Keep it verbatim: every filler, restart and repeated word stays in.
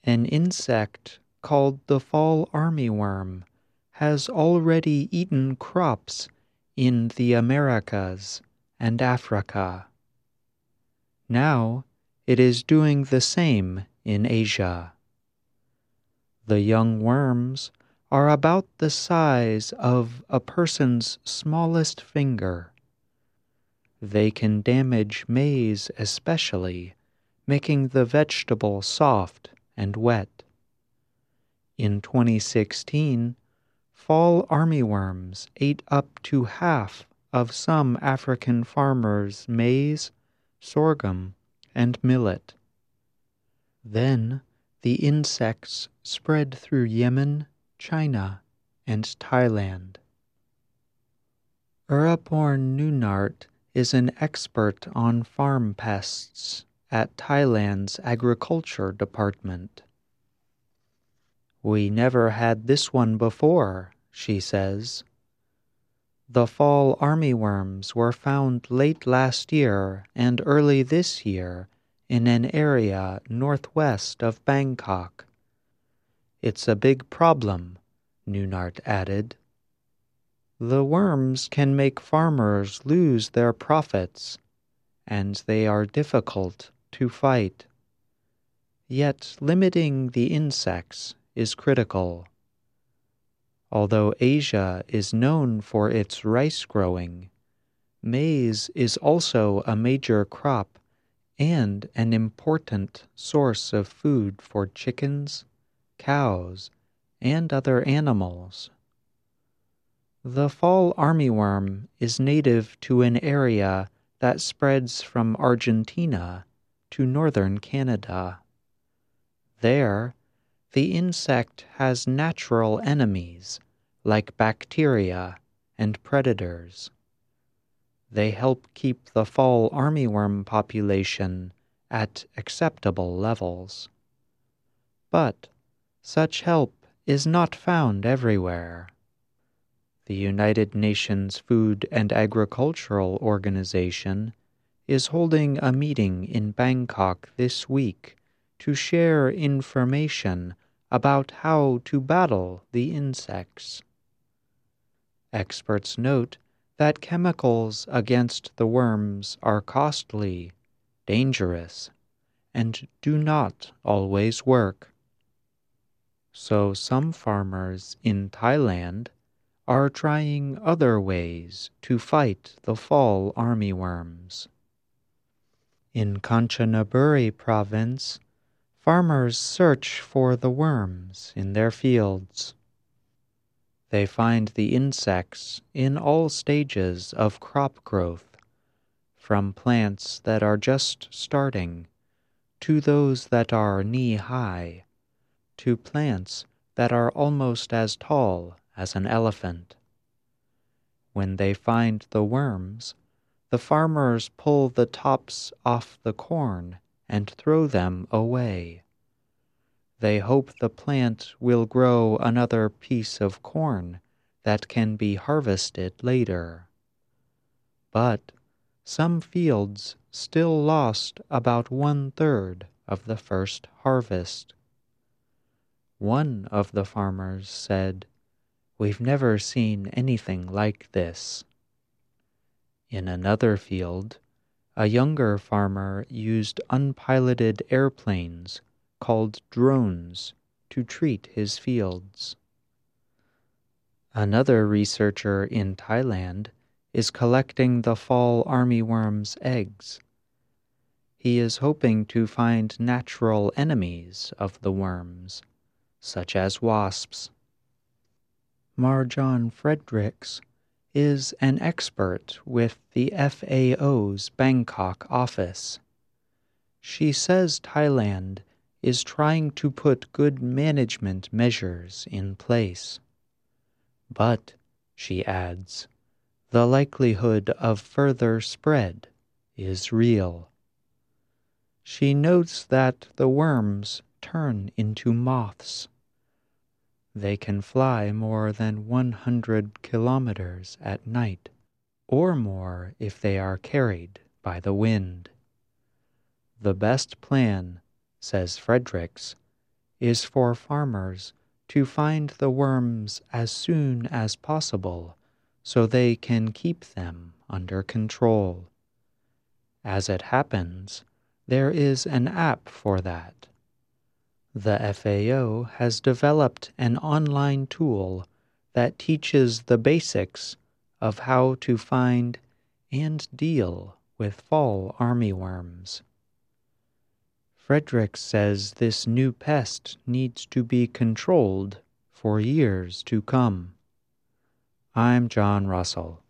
An insect called the fall armyworm has already eaten crops in the Americas and Africa. Now it is doing the same in Asia. The young worms are about the size of a person's smallest finger. They can damage maize especially, making the vegetable soft and wet. In twenty sixteen, fall armyworms ate up to half of some African farmers' maize, sorghum, and millet. Then the insects spread through Yemen, China, and Thailand. Uraporn Nunart is an expert on farm pests at Thailand's Agriculture Department. "We never had this one before," she says. "The fall armyworms were found late last year and early this year in an area northwest of Bangkok. It's a big problem," Nunart added. "The worms can make farmers lose their profits, and they are difficult to fight. Yet limiting the insects is critical. Although Asia is known for its rice growing, maize is also a major crop and an important source of food for chickens, cows, and other animals. The fall armyworm is native to an area that spreads from Argentina to northern Canada. There, the insect has natural enemies like bacteria and predators. They help keep the fall armyworm population at acceptable levels. But such help is not found everywhere. The United Nations Food and Agricultural Organization is holding a meeting in Bangkok this week to share information about how to battle the insects. Experts note that chemicals against the worms are costly, dangerous, and do not always work. So some farmers in Thailand are trying other ways to fight the fall armyworms. In Kanchanaburi province, farmers search for the worms in their fields. They find the insects in all stages of crop growth, from plants that are just starting, to those that are knee-high, to plants that are almost as tall as an elephant. When they find the worms, the farmers pull the tops off the corn and throw them away. They hope the plant will grow another piece of corn that can be harvested later. But some fields still lost about one-third of the first harvest. One of the farmers said, "We've never seen anything like this." In another field, a younger farmer used unpiloted airplanes called drones to treat his fields. Another researcher in Thailand is collecting the fall armyworm's eggs. He is hoping to find natural enemies of the worms, such as wasps. Marjan Fredericks is an expert with the F A O's Bangkok office. She says Thailand is trying to put good management measures in place. But, she adds, the likelihood of further spread is real. She notes that the worms turn into moths. They can fly more than one hundred kilometers at night, or more if they are carried by the wind. The best plan, says Fredericks, is for farmers to find the worms as soon as possible so they can keep them under control. As it happens, there is an app for that. The F A O has developed an online tool that teaches the basics of how to find and deal with fall armyworms. Frederick says this new pest needs to be controlled for years to come. I'm John Russell.